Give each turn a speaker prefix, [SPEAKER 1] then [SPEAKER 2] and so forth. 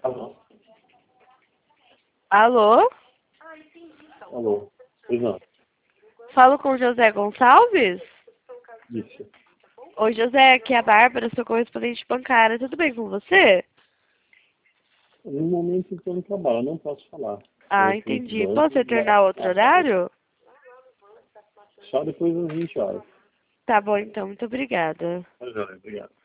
[SPEAKER 1] Alô?
[SPEAKER 2] Alô?
[SPEAKER 1] Alô? Pois não.
[SPEAKER 2] Falo com o José Gonçalves?
[SPEAKER 1] Isso.
[SPEAKER 2] Oi, José, aqui é a Bárbara, sou correspondente bancária. Tudo bem com você?
[SPEAKER 1] No momento estou no trabalho, não posso falar.
[SPEAKER 2] Ah,
[SPEAKER 1] Sou cliente do
[SPEAKER 2] entendi.
[SPEAKER 1] banco,
[SPEAKER 2] Posso retornar outro horário?
[SPEAKER 1] só depois das 20 horas.
[SPEAKER 2] Tá bom, então. Muito obrigada.
[SPEAKER 1] Tá joia, obrigado.